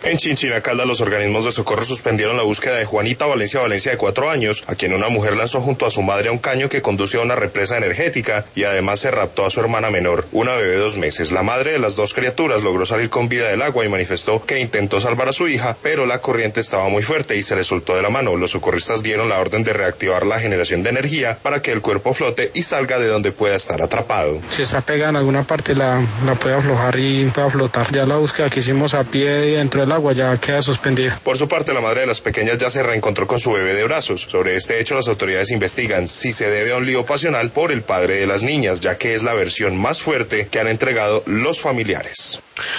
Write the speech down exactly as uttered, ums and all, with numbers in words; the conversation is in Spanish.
En Chinchina-Caldas, los organismos de socorro suspendieron la búsqueda de Juanita Valencia Valencia, de cuatro años, a quien una mujer lanzó junto a su madre a un caño que conduce a una represa energética y además se raptó a su hermana menor, una bebé de dos meses. La madre de las dos criaturas logró salir con vida del agua y manifestó que intentó salvar a su hija, pero la corriente estaba muy fuerte y se le soltó de la mano. Los socorristas dieron la orden de reactivar la generación de energía para que el cuerpo flote y salga de donde pueda estar atrapado. Si está pegada en alguna parte, la, la puede aflojar y pueda flotar. Ya la búsqueda que hicimos a pie y dentro del agua ya queda suspendida. Por su parte, la madre de las pequeñas ya se reencontró con su bebé de brazos. Sobre este hecho, las autoridades investigan si se debe a un lío pasional por el padre de las niñas, ya que es la versión más fuerte que han entregado los familiares.